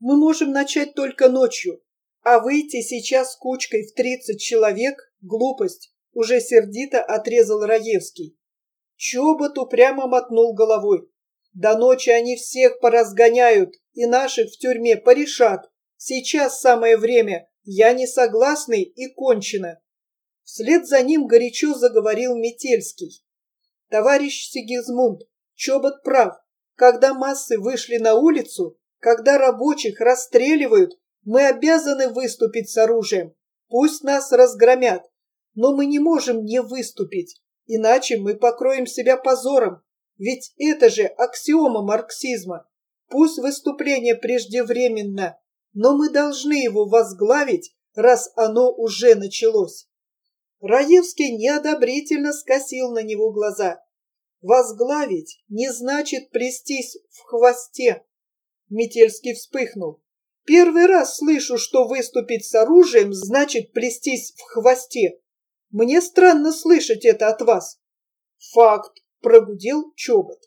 Мы можем начать только ночью, а выйти сейчас кучкой в 30 человек – глупость», – уже сердито отрезал Раевский. Чобот упрямо мотнул головой. «До ночи они всех поразгоняют и наших в тюрьме порешат. Сейчас самое время, я не согласный и кончено». Вслед за ним горячо заговорил Метельский. «Товарищ Сигизмунд, Чобот прав. Когда массы вышли на улицу, когда рабочих расстреливают, мы обязаны выступить с оружием. Пусть нас разгромят, но мы не можем не выступить, иначе мы покроем себя позором. Ведь это же аксиома марксизма. Пусть выступление преждевременно, но мы должны его возглавить, раз оно уже началось». Раевский неодобрительно скосил на него глаза. «Возглавить не значит плестись в хвосте». Метельский вспыхнул. «Первый раз слышу, что выступить с оружием значит плестись в хвосте. Мне странно слышать это от вас». «Факт», — прогудел Чобот.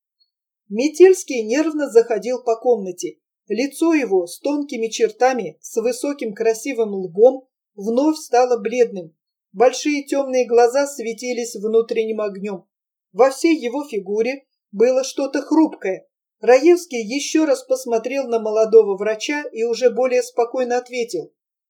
Метельский нервно заходил по комнате. Лицо его с тонкими чертами, с высоким красивым лбом, вновь стало бледным. Большие темные глаза светились внутренним огнем. Во всей его фигуре было что-то хрупкое. Раевский еще раз посмотрел на молодого врача и уже более спокойно ответил.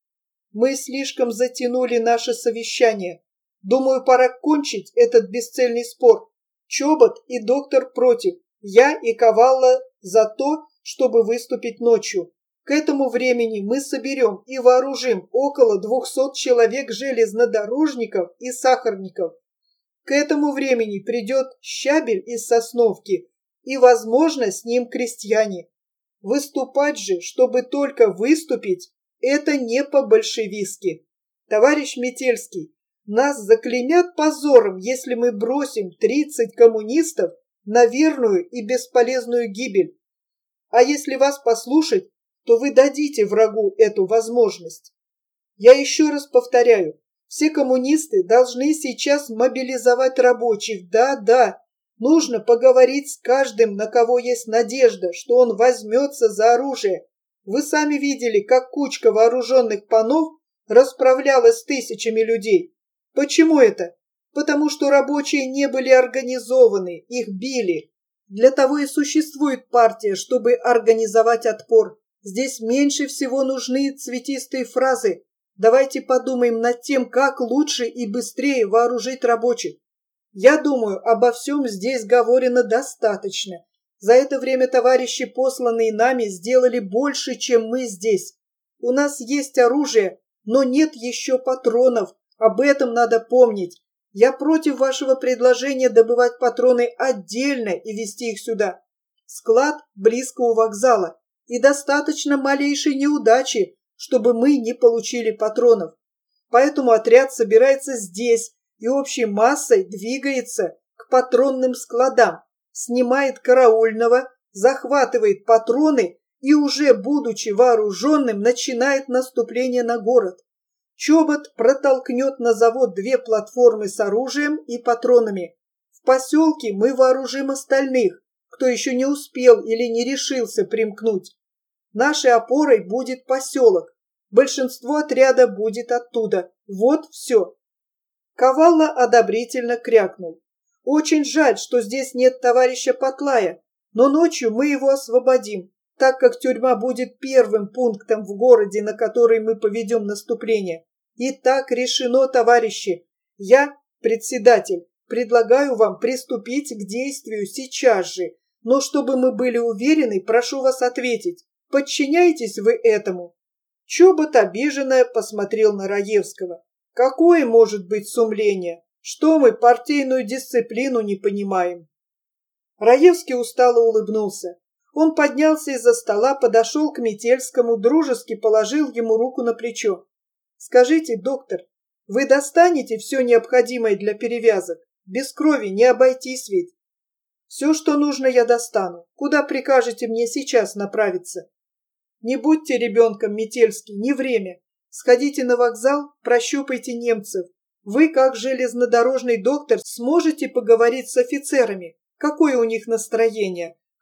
«Мы слишком затянули наше совещание. Думаю, пора кончить этот бесцельный спор. Чобот и доктор против, я и Кавалла за то, чтобы выступить ночью. К этому времени мы соберем и вооружим около 200 человек железнодорожников и сахарников. К этому времени придет Щабель из Сосновки и, возможно, с ним крестьяне. Выступать же, чтобы только выступить, это не по-большевистски. Товарищ Метельский, нас заклеймят позором, если мы бросим 30 коммунистов на верную и бесполезную гибель. А если вас послушать, то вы дадите врагу эту возможность. Я еще раз повторяю, все коммунисты должны сейчас мобилизовать рабочих. Да, нужно поговорить с каждым, на кого есть надежда, что он возьмется за оружие. Вы сами видели, как кучка вооруженных панов расправлялась с тысячами людей. Почему это? Потому что рабочие не были организованы, их били. Для того и существует партия, чтобы организовать отпор. Здесь меньше всего нужны цветистые фразы. Давайте подумаем над тем, как лучше и быстрее вооружить рабочих. Я думаю, обо всем здесь говорено достаточно. За это время товарищи, посланные нами, сделали больше, чем мы здесь. У нас есть оружие, но нет еще патронов. Об этом надо помнить. Я против вашего предложения добывать патроны отдельно и везти их сюда. Склад близко у вокзала. И достаточно малейшей неудачи, чтобы мы не получили патронов. Поэтому отряд собирается здесь и общей массой двигается к патронным складам, снимает караульного, захватывает патроны и уже, будучи вооруженным, начинает наступление на город. Чобот протолкнет на завод 2 платформы с оружием и патронами. В поселке мы вооружим остальных, кто еще не успел или не решился примкнуть. Нашей опорой будет поселок. Большинство отряда будет оттуда. Вот все. Кавалла одобрительно крякнул. Очень жаль, что здесь нет товарища Потлая, но ночью мы его освободим, так как тюрьма будет первым пунктом в городе, на который мы поведем наступление. И так решено, товарищи. Я, председатель, предлагаю вам приступить к действию сейчас же. Но чтобы мы были уверены, прошу вас ответить, подчиняетесь вы этому?» Чобот обиженно посмотрел на Раевского. «Какое может быть сумление? Что мы партийную дисциплину не понимаем?» Раевский устало улыбнулся. Он поднялся из-за стола, подошел к Метельскому, дружески положил ему руку на плечо. «Скажите, доктор, вы достанете все необходимое для перевязок? Без крови не обойтись ведь». «Все, что нужно, я достану. Куда прикажете мне сейчас направиться?» «Не будьте ребенком, Метельский, не время. Сходите на вокзал, прощупайте немцев. Вы, как железнодорожный доктор, сможете поговорить с офицерами. Какое у них настроение?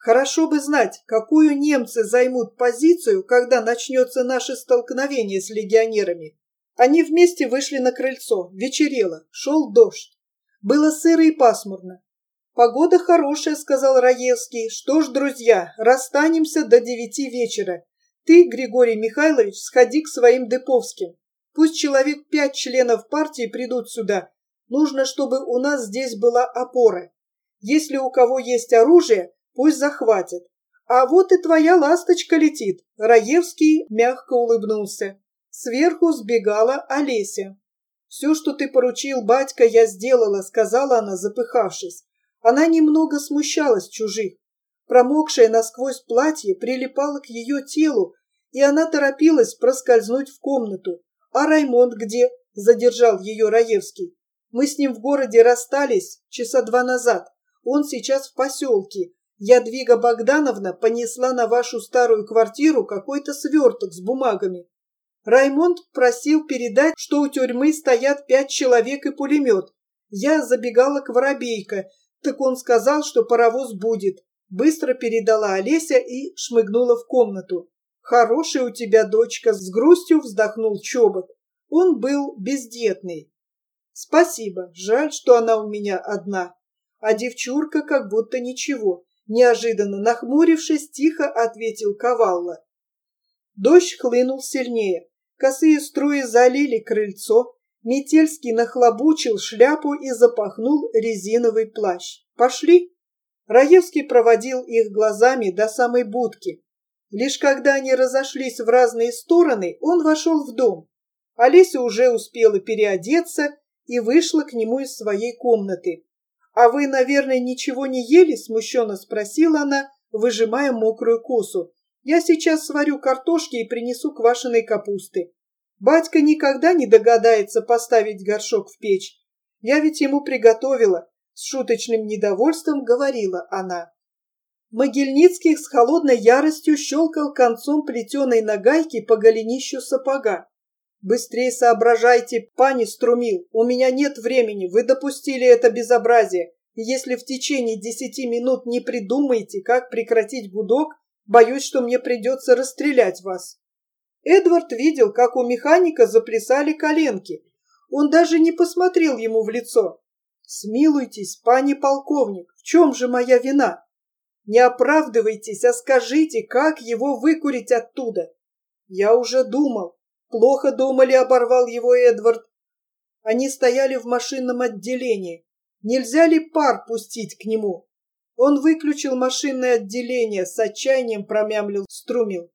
Хорошо бы знать, какую немцы займут позицию, когда начнется наше столкновение с легионерами. Они вместе вышли на крыльцо. Вечерело, шел дождь. Было сыро и пасмурно. «Погода хорошая», — сказал Раевский. «Что ж, друзья, расстанемся до 9 вечера. Ты, Григорий Михайлович, сходи к своим деповским. Пусть человек 5 членов партии придут сюда. Нужно, чтобы у нас здесь была опора. Если у кого есть оружие, пусть захватят. А вот и твоя ласточка летит». Раевский мягко улыбнулся. Сверху сбегала Олеся. «Все, что ты поручил, батька, я сделала», — сказала она, запыхавшись. Она немного смущалась чужих. Промокшее насквозь платье прилипало к ее телу, и она торопилась проскользнуть в комнату. «А Раймонд где?» — задержал ее Раевский. «Мы с ним в городе расстались часа 2 назад. Он сейчас в поселке. Ядвига Богдановна понесла на вашу старую квартиру какой-то сверток с бумагами. Раймонд просил передать, что у тюрьмы стоят 5 человек и пулемет. Я забегала к Воробейко, так он сказал, что паровоз будет». Быстро передала Олеся и шмыгнула в комнату. «Хорошая у тебя дочка», — с грустью вздохнул Чобот. Он был бездетный. «Спасибо, жаль, что она у меня одна». А девчурка как будто ничего. Неожиданно нахмурившись, тихо ответил Кавалла. Дождь хлынул сильнее. Косые струи залили крыльцо. Метельский нахлобучил шляпу и запахнул резиновый плащ. «Пошли?» Раевский проводил их глазами до самой будки. Лишь когда они разошлись в разные стороны, он вошел в дом. Олеся уже успела переодеться и вышла к нему из своей комнаты. «А вы, наверное, ничего не ели?» — смущенно спросила она, выжимая мокрую косу. «Я сейчас сварю картошки и принесу квашеной капусты. Батька никогда не догадается поставить горшок в печь. Я ведь ему приготовила». С шуточным недовольством говорила она. Могильницкий с холодной яростью щелкал концом плетеной нагайки по голенищу сапога. «Быстрее соображайте, пани Струмил, у меня нет времени, вы допустили это безобразие. Если в течение 10 минут не придумаете, как прекратить гудок, боюсь, что мне придется расстрелять вас». Эдвард видел, как у механика заплясали коленки. Он даже не посмотрел ему в лицо. «Смилуйтесь, пани полковник, в чем же моя вина? Не оправдывайтесь, а скажите, как его выкурить оттуда?» «Я уже думал». «Плохо думали», — оборвал его Эдвард. Они стояли в машинном отделении. Нельзя ли пар пустить к нему? Он выключил машинное отделение, с отчаянием промямлил Струмил.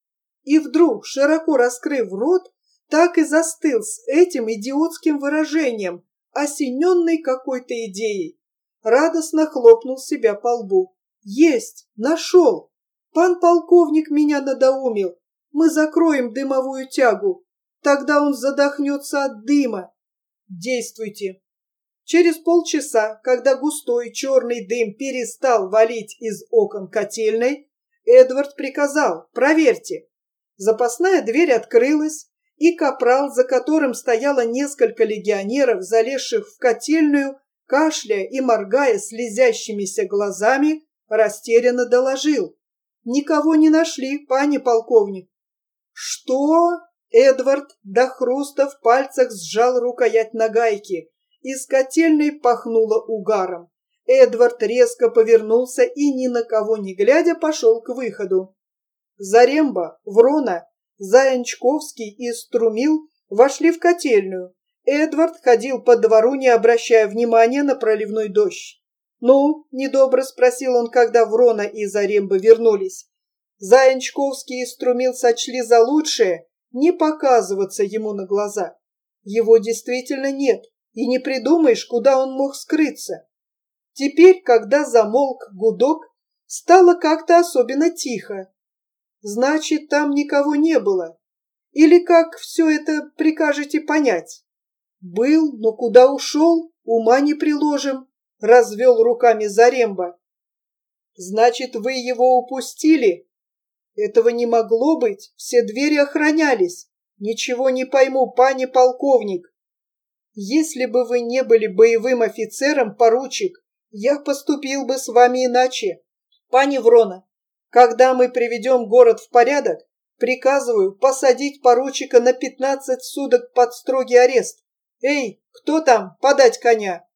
И вдруг, широко раскрыв рот, так и застыл с этим идиотским выражением, осененный какой-то идеей. Радостно хлопнул себя по лбу. «Есть! Нашел! Пан полковник меня надоумил. Мы закроем дымовую тягу. Тогда он задохнется от дыма. Действуйте!» Через полчаса, когда густой черный дым перестал валить из окон котельной, Эдвард приказал: «Проверьте». Запасная дверь открылась, и капрал, за которым стояло несколько легионеров, залезших в котельную, кашляя и моргая слезящимися глазами, растерянно доложил: «Никого не нашли, пани полковник». «Что?» Эдвард до хруста в пальцах сжал рукоять нагайки. Из котельной пахнуло угаром. Эдвард резко повернулся и, ни на кого не глядя, пошел к выходу. Заремба, Врона, Заянчковский и Струмил вошли в котельную. Эдвард ходил по двору, не обращая внимания на проливной дождь. «Ну?» — недобро спросил он, когда Врона и Заремба вернулись. Заянчковский и Струмил сочли за лучшее не показываться ему на глаза. Его действительно нет, и не придумаешь, куда он мог скрыться. Теперь, когда замолк гудок, стало как-то особенно тихо. Значит, там никого не было. Или как все это прикажете понять? Был, но куда ушел, ума не приложим, развел руками Заремба. Значит, вы его упустили? Этого не могло быть, все двери охранялись. Ничего не пойму, пани полковник. Если бы вы не были боевым офицером, поручик, я поступил бы с вами иначе. Пани Врона, когда мы приведем город в порядок, приказываю посадить поручика на 15 суток под строгий арест. Эй, кто там? Подать коня!»